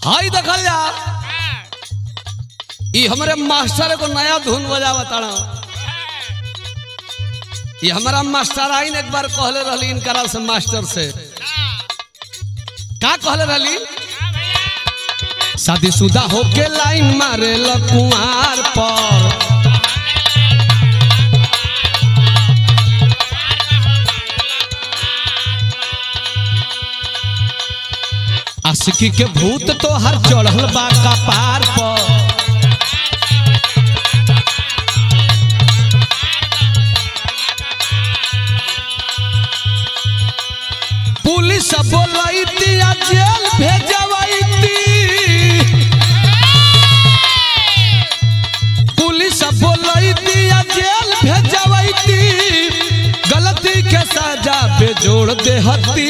हाई देखल जा ये हमारे मास्टर को नया धुन बजावता ये हमारा मास्टर आइन एक बार कहले रहली इनकरा से मास्टर से का कहले रहली शादीशुदा होके लाइन मारे कुमार पर आशिकी के भूत तो हर चढ़ल बा कपार पर पुलिस बोलती या जेल भेजवाईती पुलिस बोलती या जेल भेजवाईती गलती के सजा पे जोड़ देहती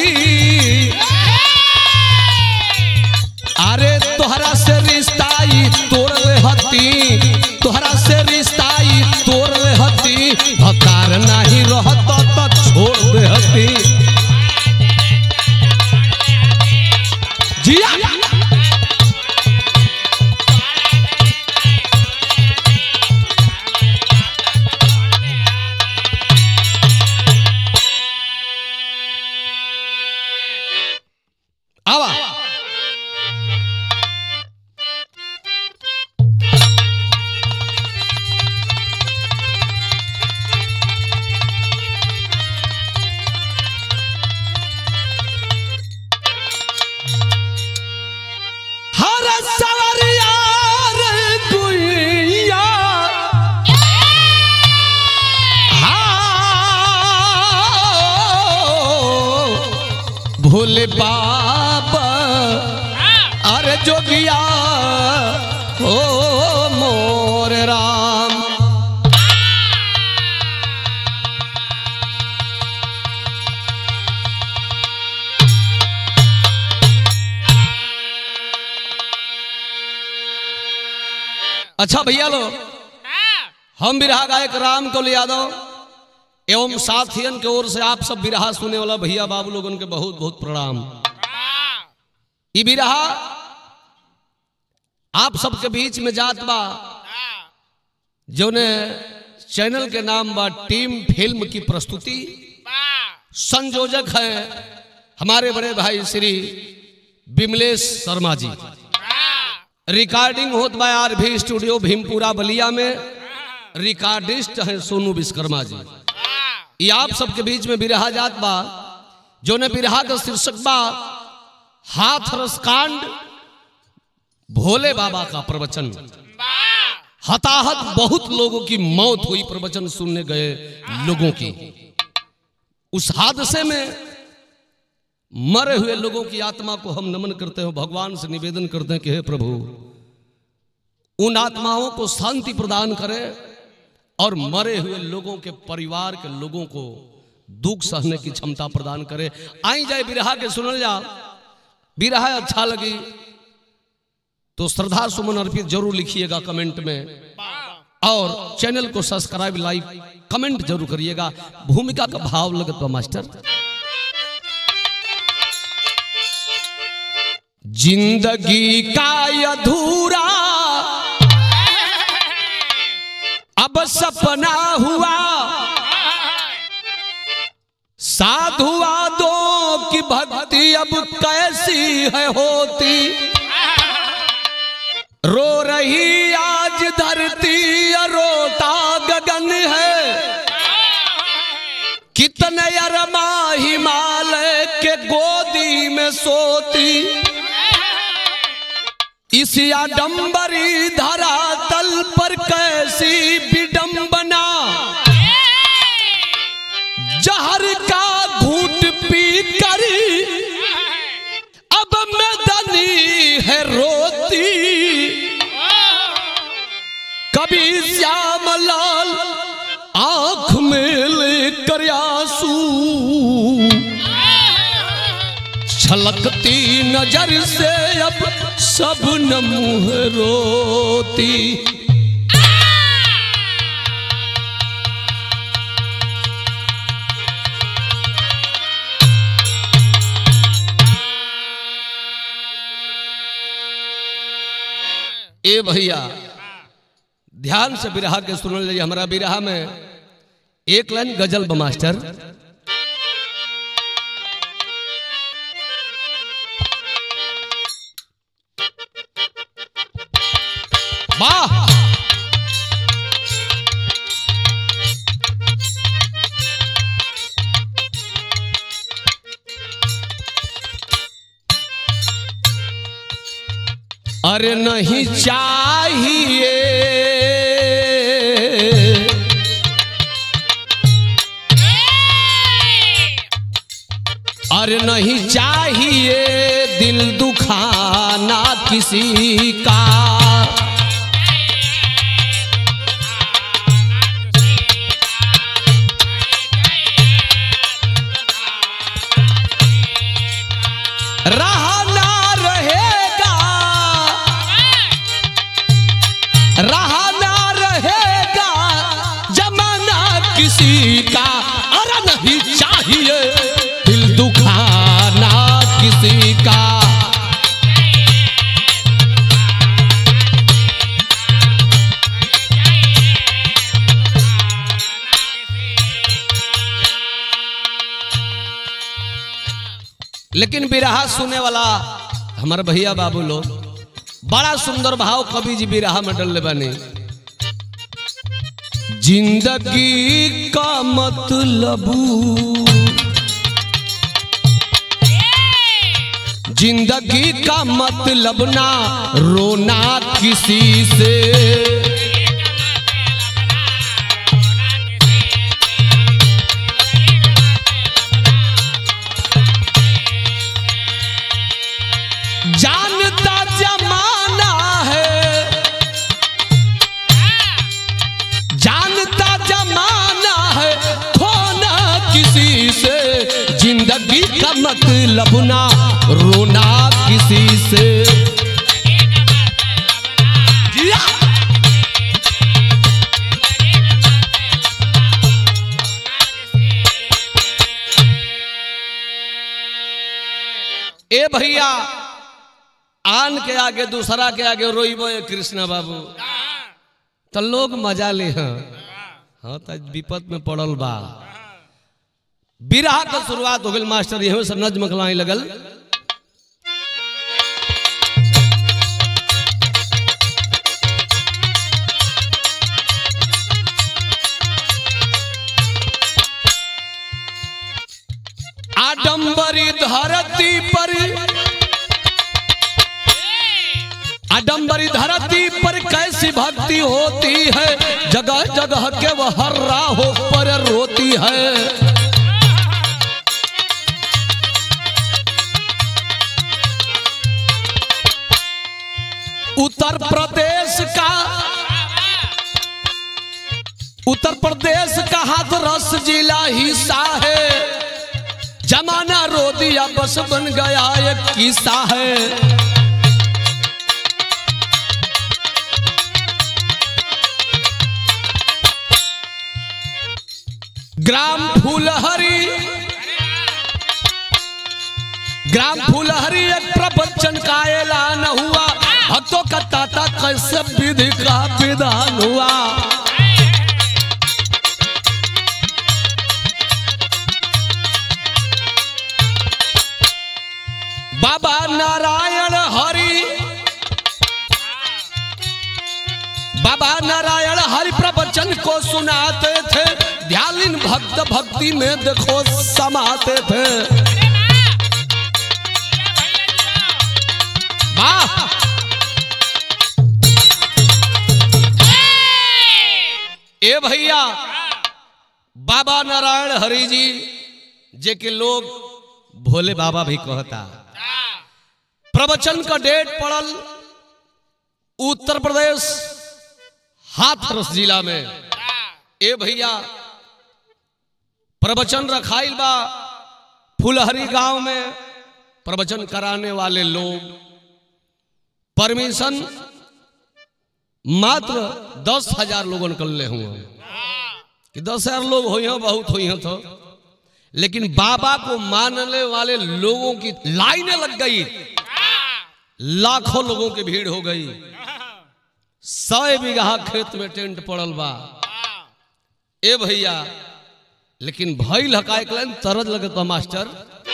अरे तोहरा से रिश्ता तोड़ लेहती तोहरा से रिश्ता तोड़ लेहती हकार नहीं रहता तो छोड़ देहती जिया आवा भोले बाबा अरे जोगिया हो मोर राम अच्छा भैया लो हम बिरहा गायक राम कौल यादव एवं साथियन के ओर से आप सब बिरहा सुने वाला भैया बाबू लोगन के बहुत बहुत प्रणाम। ये बिरहा आप सबके बीच में जात बा जोने चैनल के नाम बा टीम फिल्म की प्रस्तुति। संयोजक है हमारे बड़े भाई श्री विमलेश शर्मा जी। रिकॉर्डिंग होत बा आरभी स्टूडियो भीमपुरा बलिया में। रिकॉर्डिस्ट है सोनू विश्वकर्मा जी। ये आप सबके बीच में बिरहा जात बा जो ने बिरहा का शीर्षक बा हाथरस कांड भोले बाबा का प्रवचन। हताहत बहुत लोगों की मौत हुई प्रवचन सुनने गए लोगों की। उस हादसे में मरे हुए लोगों की आत्मा को हम नमन करते हैं, भगवान से निवेदन करते हैं कि हे प्रभु उन आत्माओं को शांति प्रदान करे और मरे हुए लोगों के परिवार के लोगों को दुख सहने की क्षमता प्रदान करे। आई जाए बिरहा के सुनल जा। बिरहा अच्छा लगी तो श्रद्धा सुमन अर्पित जरूर लिखिएगा कमेंट में और चैनल को सब्सक्राइब लाइक कमेंट जरूर करिएगा। भूमिका का भाव लगत बा मास्टर। जिंदगी का अधूरा अब सपना हुआ, साधुआ दो की भक्ति अब कैसी है होती। रो रही आज धरती रोता गगन है, कितने अरमा हिमालय के गोदी में सोती। इस आडंबरी धरातल पर कैसी विडंबना, जहर का घूंट पी कर अब मैदानी है रोती। कभी श्यामलाल आंख में लेकर आंसू, छलकती नजर से अब सब न मुँह रोती। ए भैया ध्यान से बिरहा के सुन लीजिए। हमारा बिरहा में एक लाइन गजल बा मास्टर। वाह अरे नहीं चाहिए अरे नहीं चाहिए दिल दुखाना किसी का, रहा ना रहेगा जमाना किसी का। अरे नहीं चाहिए दिल दुखाना किसी का, लेकिन बिरहा सुने वाला हमारे भैया बाबू लोग बड़ा सुंदर भाव कवि जी बिरहा में डलले बने। जिंदगी का मतलब, जिंदगी का मतलब ना रोना किसी से, जानता जमाना है, जानता जमाना है खोना किसी से, जिंदगी का मतलब ना रोना किसी से। ए भैया आन के आगे दूसरा के आगे रोइबो कृष्णा बाबू तो लोग मजा ले। हाँ तो विपत में पड़ल बा। बिरहा का शुरुआत हो गई मास्टर, यही सब नज्म कलाई लगल। आडंबरी धरती पर, आडंबरी धरती पर कैसी भक्ति होती है, जगह जगह के वह हर राहों पर रोती है। उत्तर प्रदेश का हाथरस जिला हिस्सा है, जमाना रो दिया बस बन गया एक किस्सा है। ग्राम फूलहरी एक प्रवचन का ऐलान हुआ, भक्तों का ताता कैसे विधि का विधान हुआ। बाबा नारायण हरि प्रवचन को सुनाते थे, ध्यान भक्त भक्ति में देखो समाते थे। वाह ए भैया बाबा नारायण हरि जी जे के लोग भोले बाबा भी कहता। प्रवचन का डेट पड़ल उत्तर प्रदेश हाथरस जिला में। ए भैया प्रवचन रखाइल बा फुलहरी गांव में। प्रवचन कराने वाले लोग परमिशन मात्र 10,000 लोगों कर ले हुए कि 10,000 लोग हो बहुत हुई हैं तो, लेकिन बाबा को मानने वाले लोगों की लाइनें लग गई, लाखों लोगों की भीड़ हो गई। 100 बीघा खेत में टेंट पड़ल बा। ए भैया लेकिन भइल हकाय कलन तरज लगत बा मास्टर।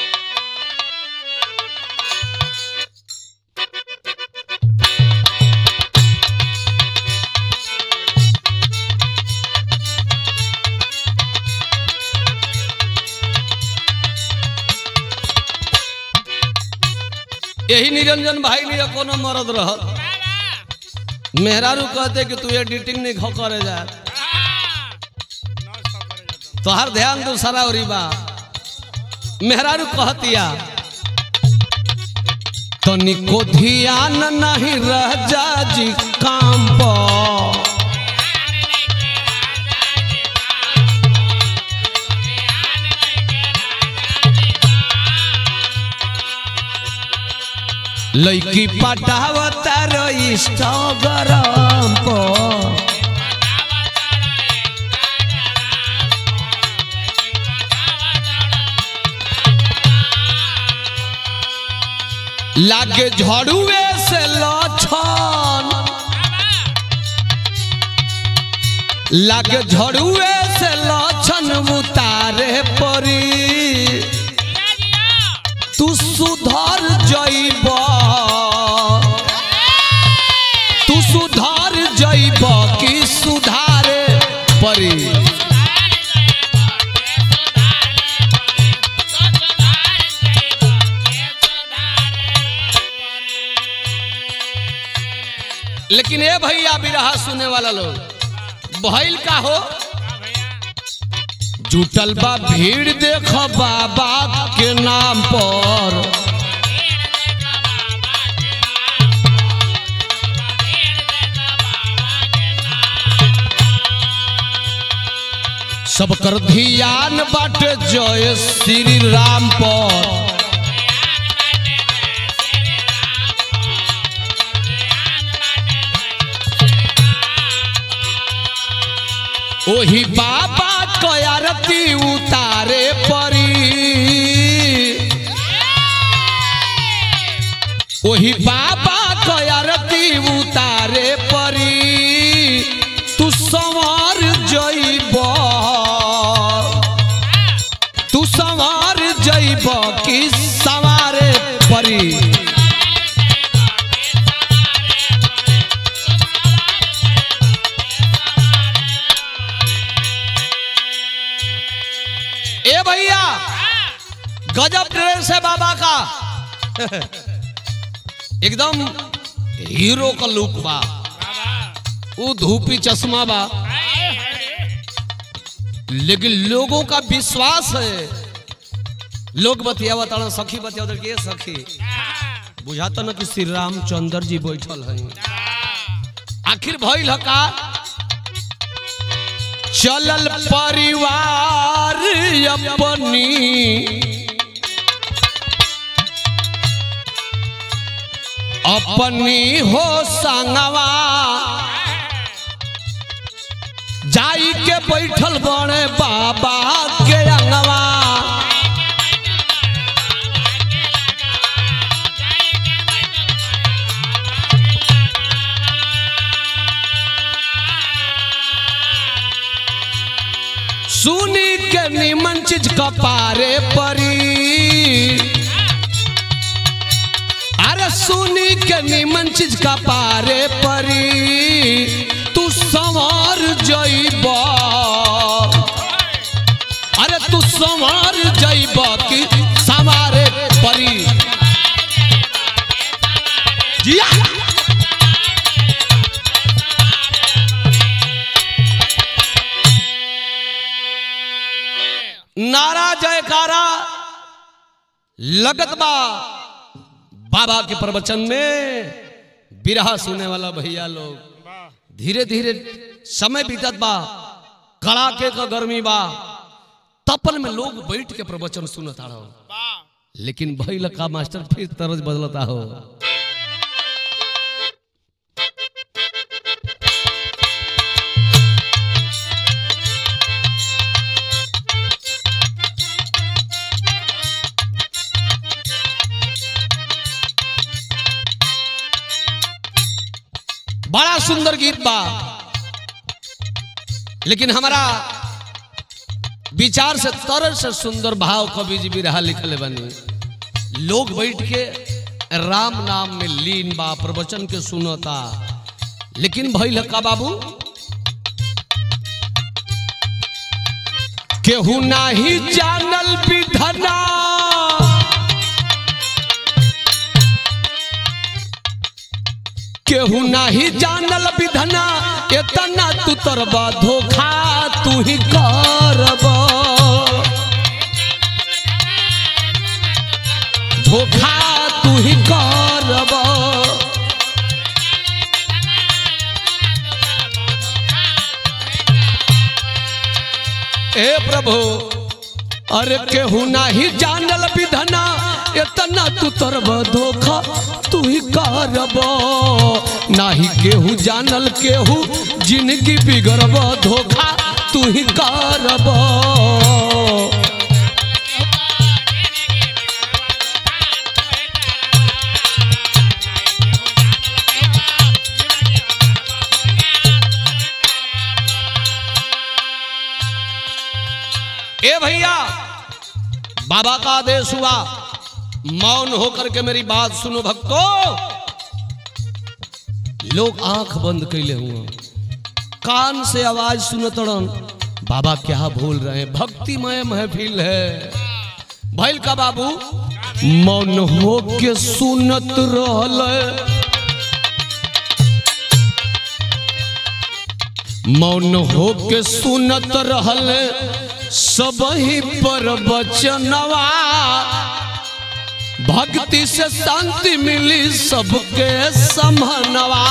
यही निरंजन भाई नहीं कोनो मरद रहल मेहरारू कहते कि तू एडिटिंग नहीं खो करे जा तो हर ध्यान दूसरा और बा। मेहरारू कहतिया तनिको ध्यान नहीं रह जा जी काम पर लड़की पटावता इंस्टाग्राम पर लागे झड़ुए से लछन लागे झड़ुए से लछन उतारे परी तू सुधर जइब तू सुधर जइब कि सुधारे परी। लेकिन ए भैया बिरहा सुने वाला लोग भइल का हो जुटल बा भीड़ देख बाबा के नाम पर सब कर ध्यान बाटे जय श्री राम पर ओही बाबा कयारती उतारे परी ओही बाबा कयारती उतारे परी तू संवार जइब तू संवार जइब कि संवारे परी। ए भैया गजब ड्रेस है बाबा का एकदम हीरो का लुक बा वो धूपी चश्मा बा लेकिन लोगों का विश्वास है लोग बतिया बताना सखी बतिया उधर के सखी बुझाता ना कि श्री रामचंद्र जी बैठल हैं। आखिर भइल का चलल परिवार अपनी हो संगवा जाई के बैठल बड़े बाबा के अंगवा सुनी के निमन चीज कपारे परी अरे सुनी के निमन चीज कपारे परी तू संवार जइब अरे तू संवार जइब कि संवारे परी। जिया नारा जयकारा लगत बा बाबा के प्रवचन में। बिरहा सुने वाला भैया लोग धीरे धीरे समय बीतत बा कड़ाके का गर्मी बा तपन में लोग बैठ के प्रवचन सुनता रहो लेकिन भइल का मास्टर फिर तरज बदलता हो। बड़ा सुंदर गीत बा, लेकिन हमारा विचार से तरह से सुंदर भाव कवि जी भी रहा लिखले बनी। लोग बैठ के राम नाम में लीन बा, प्रवचन के सुनता, लेकिन भइल का बाबू केहू नाही जानल विधना, केहू नाही जानल विधना, इतना तू तरबा धोखा तू ही करबा, धोखा तू ही करबा। ए प्रभु अरे केहू नाही जानल विधना, इतना तू तरब धोखा तू ही करब, नाही केहू जानल केहू जिंदगी बिगड़ब, धोखा तू ही करब। ए भैया बाबा का आदेश हुआ, मौन होकर के मेरी बात सुनो भक्तों। लोग आंख बंद कैले हुए, कान से आवाज सुनतड़न, बाबा क्या बोल रहे हैं, भक्तिमय महफिल है। भैल का बाबू मौन हो के सुनत रहल, मौन हो के सुनत रहल, सबही पर बचनवा, भक्ति से शांति मिली सबके समनवा।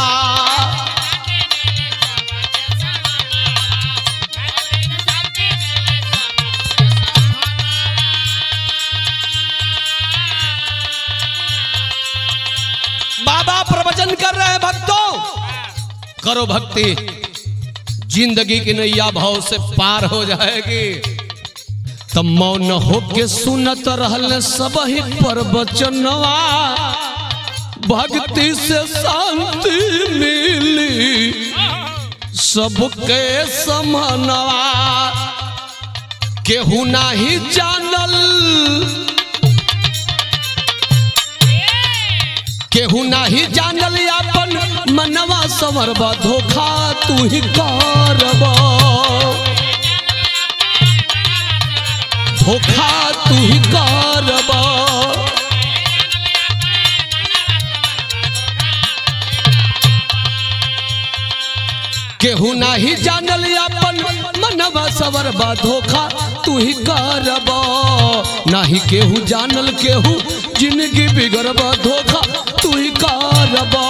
बाबा प्रवचन कर रहे हैं, भक्तों करो भक्ति, जिंदगी की नैया भाव से पार हो जाएगी। तब मौन होके सुनत रहल सबही पर बचनवा, भक्ति से शांति मिली सबके समनवा। केहू नाही जानल, केहू नाही जानल अपन मनवा संवरबा, धोखा तू ही करबा, धोखा तू ही करबा। केहू नाही जानल अपन मनवा संवरबा, धोखा तू ही करबा, नाही केहू जानल केहू जिंदगी बिगड़बा, धोखा तू ही करबा।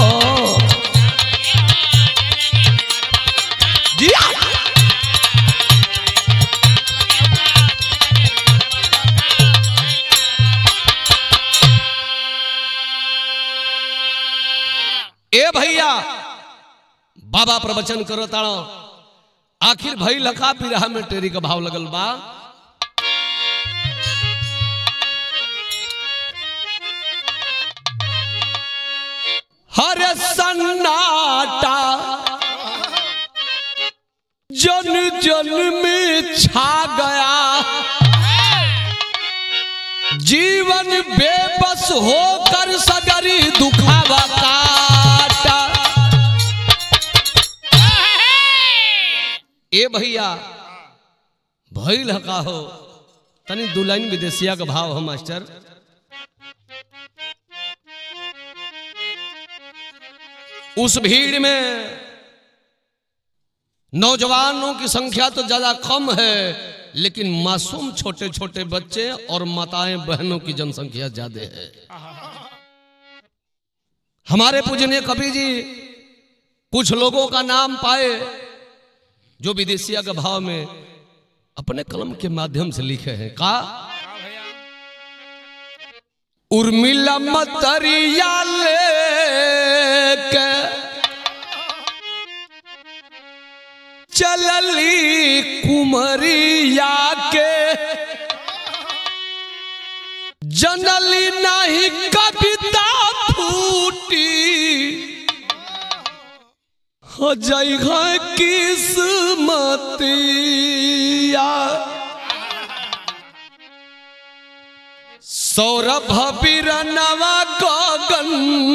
ए भैया बाबा प्रवचन करता, आखिर भई लखा पिरहा में टेरी का भाव लगल बा। हर सन्नाटा जन जन में छा गया, जीवन बेबस होकर सगरी दुखावा काटा। ए भैया भइल हका हो, तनी दू लाइन विदेशिया का भाव हो मास्टर। उस भीड़ में नौजवानों की संख्या तो ज्यादा कम है, लेकिन मासूम छोटे छोटे बच्चे और माताएं बहनों की जनसंख्या ज्यादा है। हमारे पूजनीय कवि जी कुछ लोगों का नाम पाए जो विदेशिया के भाव में अपने कलम के माध्यम से लिखे हैं। का उर्मिला मतरिया लेके चलली कुमरिया के, जनली नहीं कविता फूटी, हो जाई है किस्मतिया सौरभ बिरनवा गगन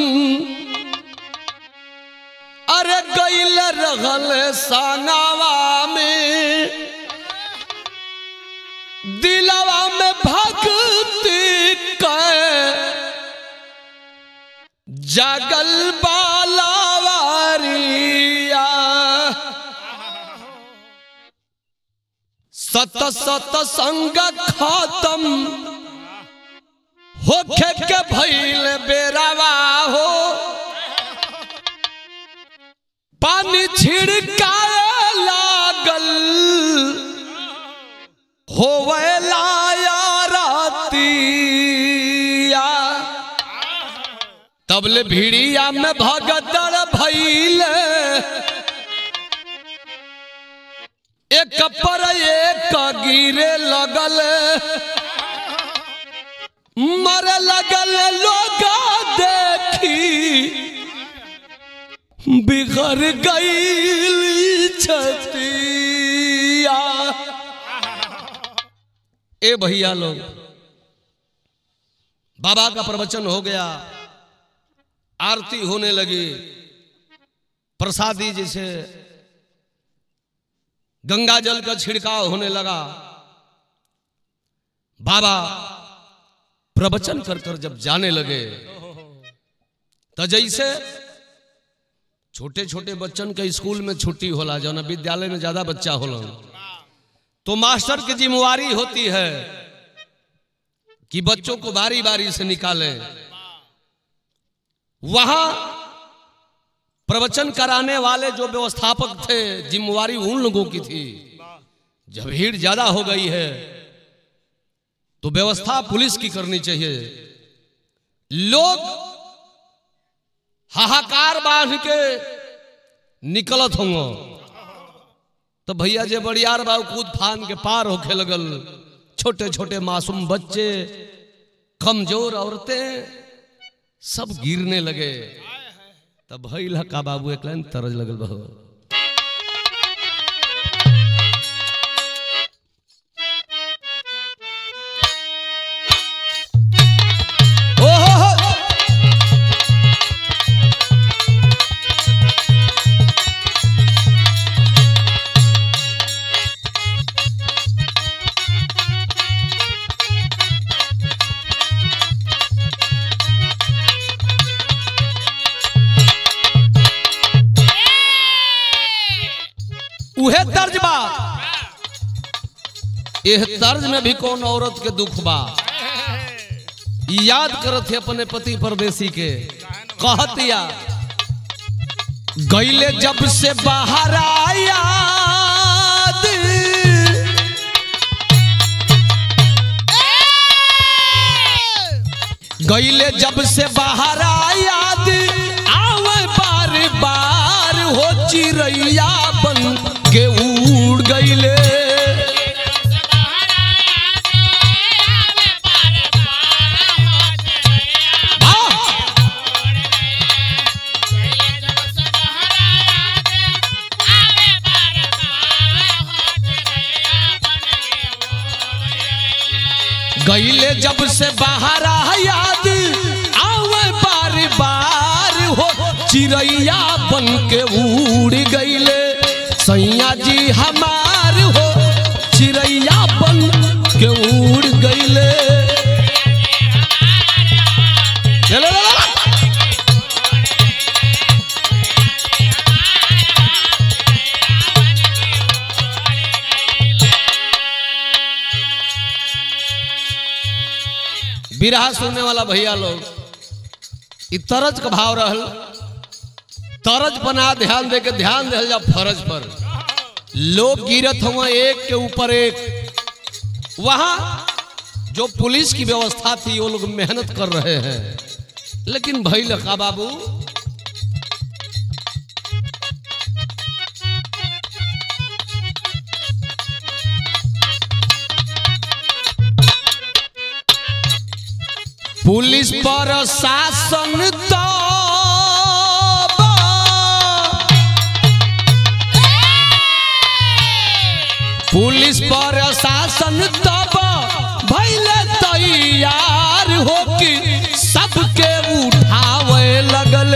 अरे गईल रहल सनावा में दिलवा में भक्ति के जगल बालावारिया सत सत संग खत्म होखे के भइल बेरावा हो पानी छिड़काए लागल होवेला यारतिया तबले भिड़िया में भगदड़ भइल एक पर एक गिरे लगल मरे लगल लोग देखी बिखर गई छतिया। ए भैया लोग बाबा का प्रवचन हो गया, आरती होने लगी, प्रसादी जैसे गंगा जल का छिड़काव होने लगा। बाबा प्रवचन कर कर जब जाने लगे तो जैसे छोटे छोटे बच्चन के स्कूल में छुट्टी होला, जो ना विद्यालय में ज्यादा बच्चा होला, तो मास्टर की जिम्मेवारी होती है कि बच्चों को बारी बारी से निकाले। वहां प्रवचन कराने वाले जो व्यवस्थापक थे, जिम्मेवारी उन लोगों की थी। जब भीड़ ज्यादा हो गई है तो व्यवस्था पुलिस की करनी चाहिए। लोग हाहाकार बांध के निकलत होंगे तो भैया जे बड़ियार बाबू कूद फान के पार होके लगल। छोटे छोटे मासूम बच्चे, कमजोर औरतें सब गिरने लगे। तब भैया का बाबू एक लाइन तरज लगल बहु। उहे तर्ज बा, यह तर्ज में भी कौन औरत के दुख बा। याद करत थे अपने पति परदेसी के, कहतिया गईले जब से बाहर आया गईले जब से बाहर आया आवे बार बार हो चिड़ैया बन के उड़ गईले। गईले जब से बाहर याद आवे बार बार हो चिड़ैया बन के उड़ गईले। सैया जी हमार हो चिड़ैया बन के उड़ गईले। बिरहा सुनने वाला भैया लोग, तरज का भाव रहल, तरज बना ध्यान दे के ध्यान दे जा फरज पर। लोग गिरत हुआ एक के ऊपर एक। वहां जो पुलिस की व्यवस्था थी वो लोग मेहनत कर रहे हैं, लेकिन भाई लखा बाबू पुलिस प्रशासन पुलिस प्रशासन तब भइले तैयार हो कि सबके उठावे लगले।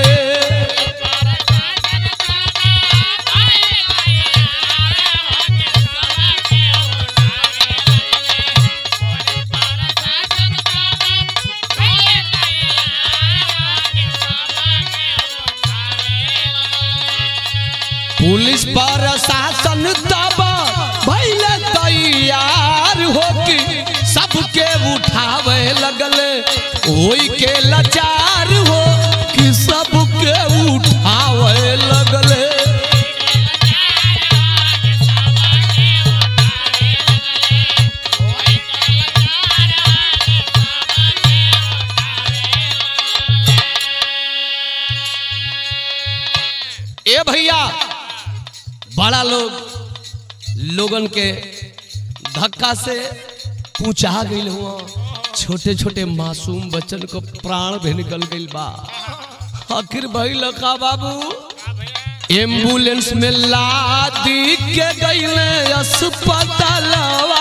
पुलिस प्रशासन तब भइले तैयार हो कि सबके उठावे लगले। ओई के लाचार हो कि सबके उठावे लगले। ए भैया बड़ा लोगन के धक्का से पहुंचा गई हुआ, छोटे छोटे मासूम बच्चन को प्राण भी निकल गई बा। आखिर भाई लका बाबू एम्बुलेंस में लादी के गईले अस्पतालवा।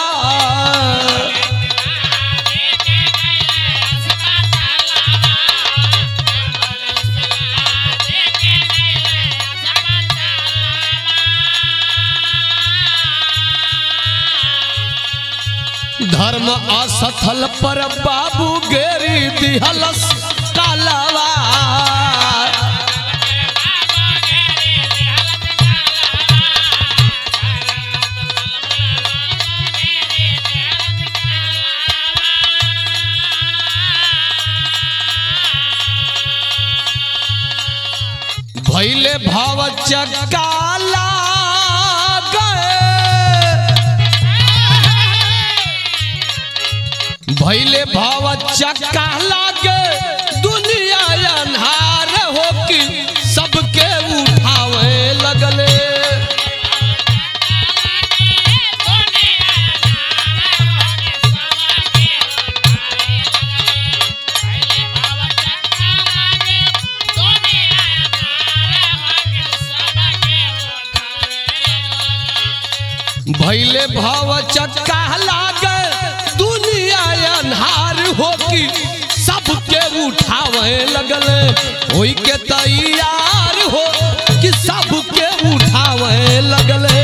धर्म असथल पर बाबू गेरी दिहलस कालवा। भैले भाव चकाला भैले भाव चक्का लागे दुनिया अन्हार हो कि सबके उठावे लगले। भैले भाव चक्का लागे अन्हार हो कि सबके उठावे लगले। होई के तैयार हो कि सबके उठावे लगले।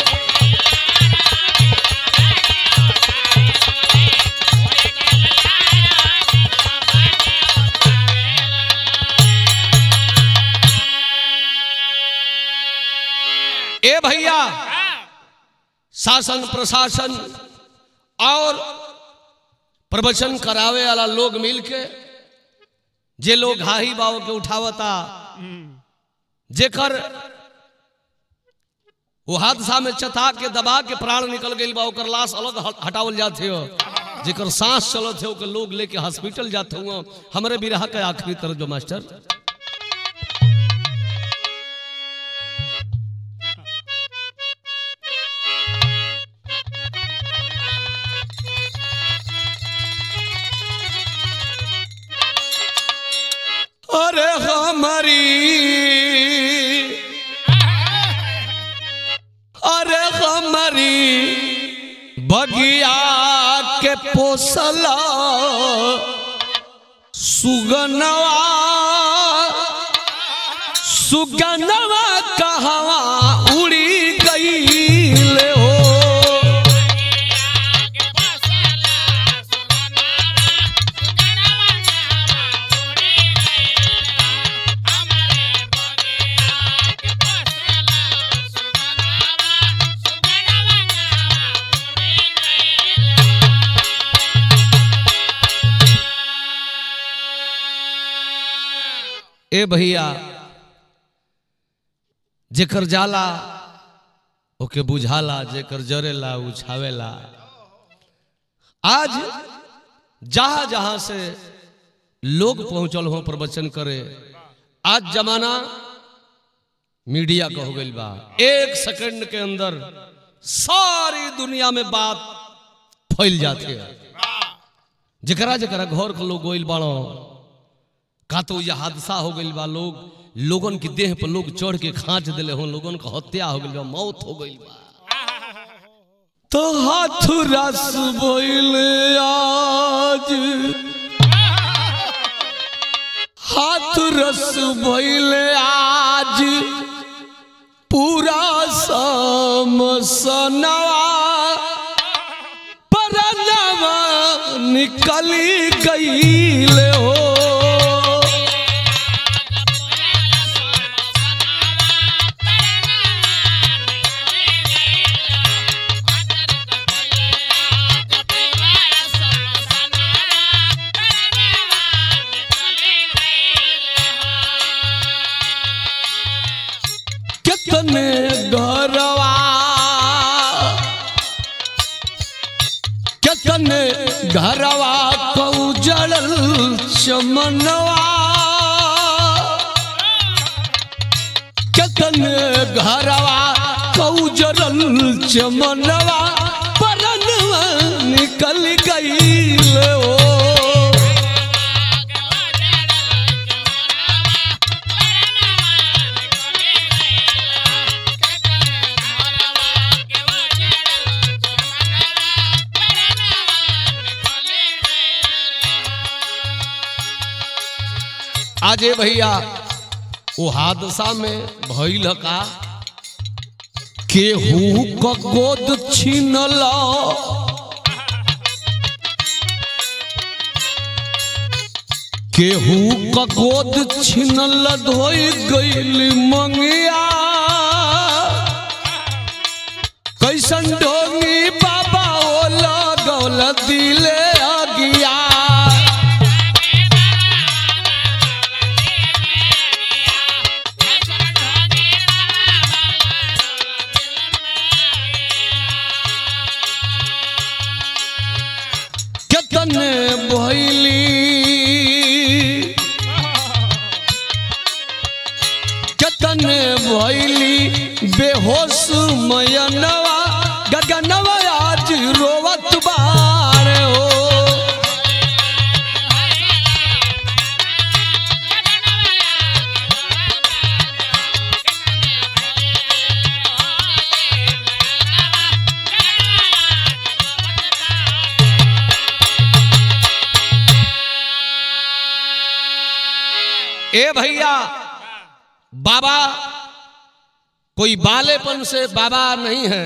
ए भैया शासन प्रशासन और प्रवचन करावे वाला लोग मिलके जे लोग हाही बाव के उठावता, जेकर वो हादसा में चता के दबा के प्राण निकल गई बा, ओकर लाश अलग हटावल जाते हो। जेकर सांस चलत है ओकर लोग लेके हॉस्पिटल जाते हुआ। हमारे बिरहा के आखिरी तरफ जो मास्टर अरे हमारी बगिया के पोसला सुगनवा सुगनवा कहवा उड़ी गई ले हो। ए भैया जेकर जाला ओके बुझाला, जेकर जरेला उछावेला। आज जहां जहां से लोग पहुंचल हो प्रवचन करे, आज जमाना मीडिया का हो गई बा। एक सेकंड के अंदर सारी दुनिया में बात फैल जाती है। जकरा जकरा घर के लोग गोइल बाड़ो का तो यह हादसा हो गई बा, लोगन की देह पर लोग चढ़ के खांच दिले हो, लोगन का हत्या हो गई बा, मौत हो गई बा। तो हाथ रस बोले आज, हाथ रस बोले आज पूरा समसनवा परनवा निकली गईले हो। कितने घरवा, कितने घरवा को जड़ल चमनवा, कितने घरवा को जड़ल चमनवा परनवा निकल गईल हो। आजे भैया वो हादसा में भइल का केहू क गोद छीनल, केहू क गोद छीनल धोई गईल मंगिया, कैसन ढोंगी बाबा ओला गौल दिले अगिया। कितने भइली, कितने भइली बेहोश मयनवा गगनवा आज रोवत बारे हो। ए भैया बाबा कोई बालेपन से बाबा नहीं है,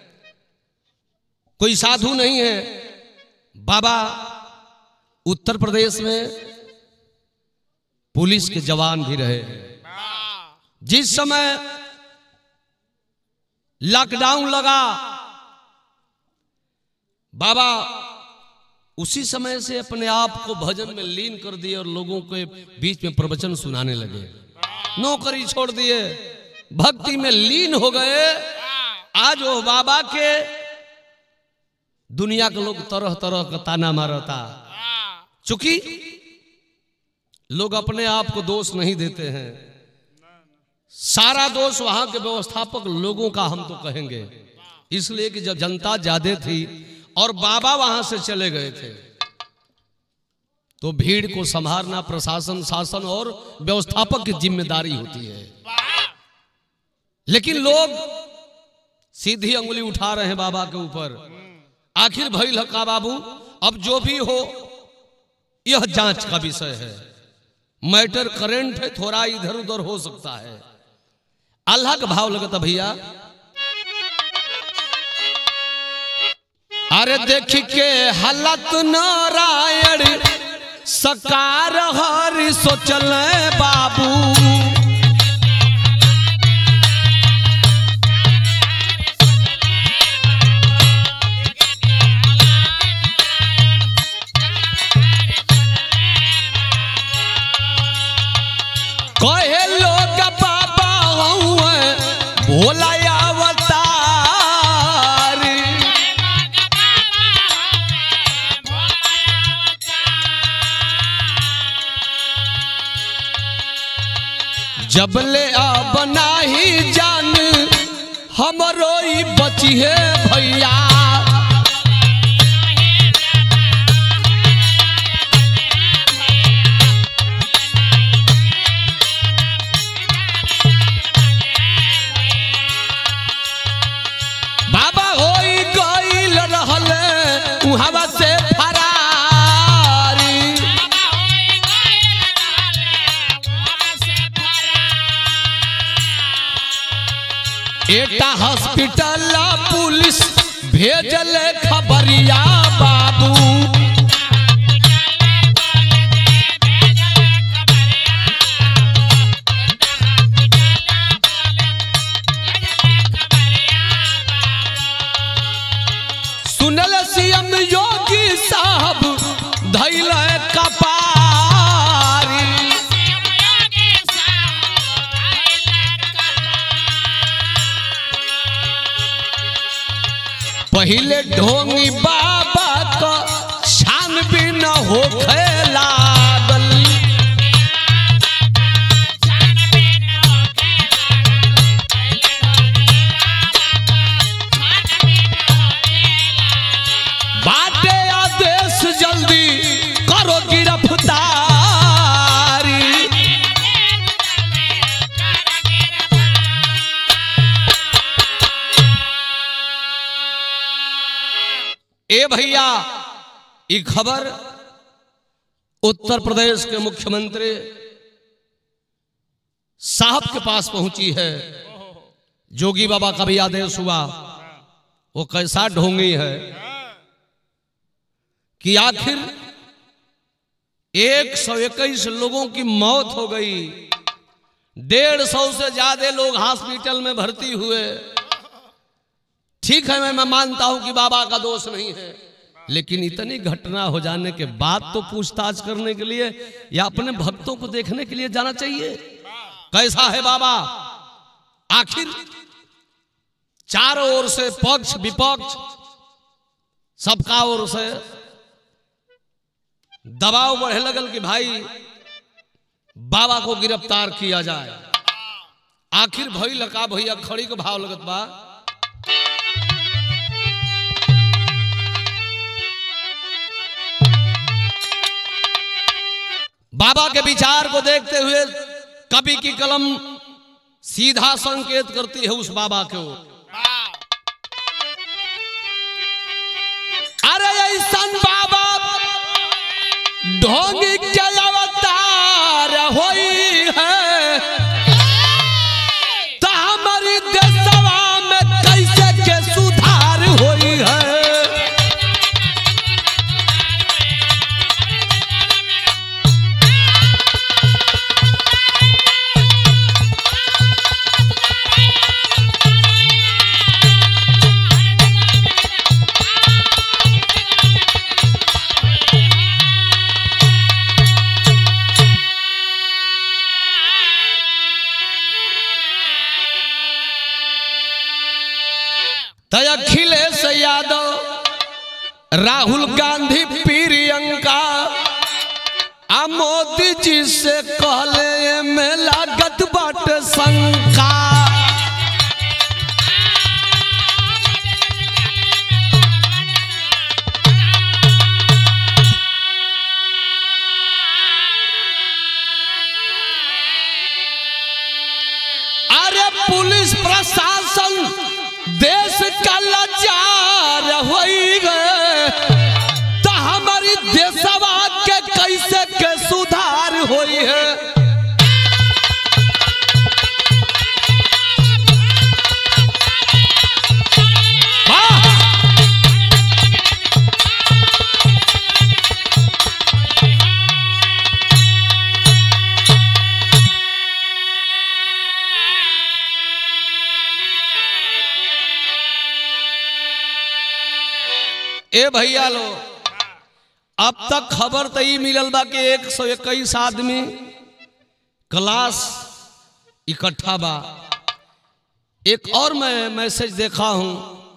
कोई साधु नहीं है। बाबा उत्तर प्रदेश में पुलिस के जवान भी रहे। जिस समय लॉकडाउन लगा बाबा उसी समय से अपने आप को भजन में लीन कर दिए और लोगों के बीच में प्रवचन सुनाने लगे। नौकरी छोड़ दिए, भक्ति में लीन हो गए। आज वो बाबा के दुनिया के लोग तरह तरह का ताना मारता, चूंकि लोग अपने आप को दोष नहीं देते हैं। सारा दोष वहां के व्यवस्थापक लोगों का हम तो कहेंगे, इसलिए कि जब जनता ज्यादा थी और बाबा वहां से चले गए थे तो भीड़ को संभालना प्रशासन, शासन और व्यवस्थापक की जिम्मेदारी होती है। लेकिन लोग सीधी अंगुली उठा रहे हैं बाबा के ऊपर। आखिर भइल का बाबू, अब जो भी हो यह जांच का विषय है। मैटर करंट है, थोड़ा इधर उधर हो सकता है। अल्लाह का भाव लगता भैया। अरे देख के हालत नारायण सकार हरि सोचल बाबू, कहे लोग बाबा हुए भोला जबले अब नाही जान हमरो ही बची है भैया। बाबा होई गई एटा हॉस्पिटल पुलिस भेजल खबरिया बाबू। सुनल सीएम योगी साहब धैल कपारी। पहले ढोंगी बाबा का छानबीन होखे लागल। बाटे आदेश जल्दी करो गिरफ्तारी। ए भैया ये खबर उत्तर प्रदेश के मुख्यमंत्री साहब के पास पहुंची है। जोगी बाबा का भी आदेश हुआ। वो कैसा ढोंगी है कि आखिर 121 लोगों की मौत हो गई, 150 से ज्यादा लोग हॉस्पिटल में भर्ती हुए। ठीक है, मैं मानता हूं कि बाबा का दोष नहीं है, लेकिन इतनी घटना हो जाने के बाद तो पूछताछ करने के लिए या अपने भक्तों को देखने के लिए जाना चाहिए। कैसा है बाबा? आखिर चारों ओर से पक्ष विपक्ष सबका ओर से दबाव बढ़े लगल कि भाई बाबा को गिरफ्तार किया जाए। आखिर भई लगा भैया खड़ी को भाव लगत बा। बाबा के विचार को देखते हुए कवि की कलम सीधा संकेत करती है उस बाबा को। अरे ऐसन बाबा ढोंगी के अवतार होई है, तो हमारी देशवा में कैसे के सुधार होई है। अखिलेश यादव, राहुल गांधी, प्रियंका आ मोदी जी से कहले में लागत बाटे शंका। अरे पुलिस प्रशासन देश का लाचार होई गए, तो हमारी देशवा के कैसे के सुधार होई है। ए भैया लो, अब तक खबर तो ही मिलल बा कि 121 आदमी क्लास इकट्ठा बा। एक और मैं मैसेज देखा हूं,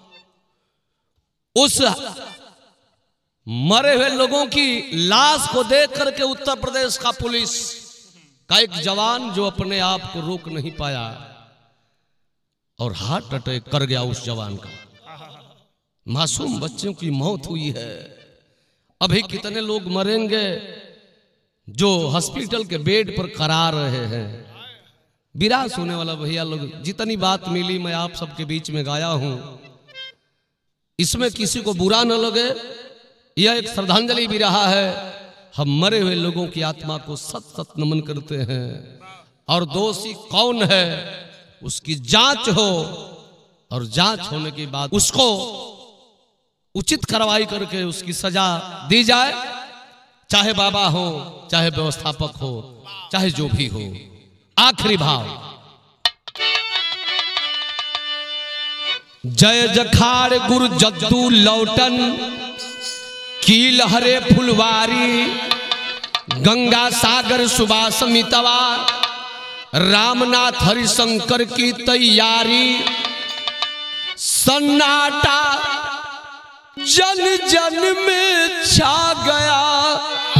उस मरे हुए लोगों की लाश को देख करके उत्तर प्रदेश का पुलिस का एक जवान जो अपने आप को रोक नहीं पाया और हार्ट अटैक कर गया उस जवान का। मासूम बच्चों की मौत हुई है। अभी कितने लोग मरेंगे जो हॉस्पिटल के बेड पर करा रहे हैं। विरास होने वाला भैया लोग, जितनी बात मिली मैं आप सबके बीच में गाया हूं, इसमें किसी को बुरा न लगे, यह एक श्रद्धांजलि भी रहा है। हम मरे हुए लोगों की आत्मा को सत सत नमन करते हैं और दोषी कौन है उसकी जांच हो, और जांच होने के बाद उसको उचित कार्रवाई करके उसकी सजा दी जाए, चाहे बाबा हो, चाहे व्यवस्थापक हो, चाहे जो भी हो। आखिरी भाव। जय जखाड़ गुरु जद्दू लौटन, कील हरे फुलवारी, गंगा सागर सुबास मितवा, रामनाथ हरिशंकर की तैयारी। सन्नाटा जन जन में छा गया,